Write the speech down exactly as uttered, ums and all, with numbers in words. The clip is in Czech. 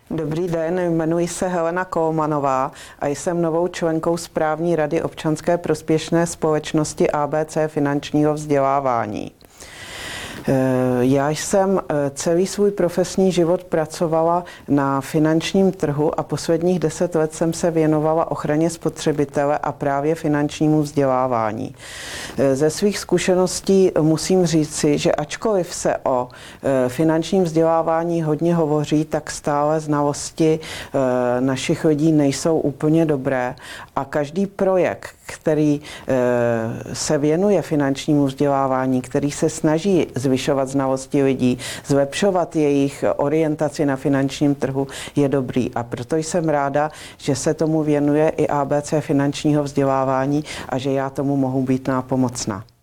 Dobrý den, jmenuji se Helena Kolmanová a jsem novou členkou správní rady občanské prospěšné společnosti A B C finančního vzdělávání. Já jsem celý svůj profesní život pracovala na finančním trhu a posledních deset let jsem se věnovala ochraně spotřebitele a právě finančnímu vzdělávání. Ze svých zkušeností musím říci, že ačkoliv se o finančním vzdělávání hodně hovoří, tak stále znalosti našich lidí nejsou úplně dobré a každý projekt, který se věnuje finančnímu vzdělávání, který se snaží zvyšovat znalosti lidí, zlepšovat jejich orientaci na finančním trhu, je dobrý. A proto jsem ráda, že se tomu věnuje i A B C finančního vzdělávání a že já tomu mohu být nápomocná.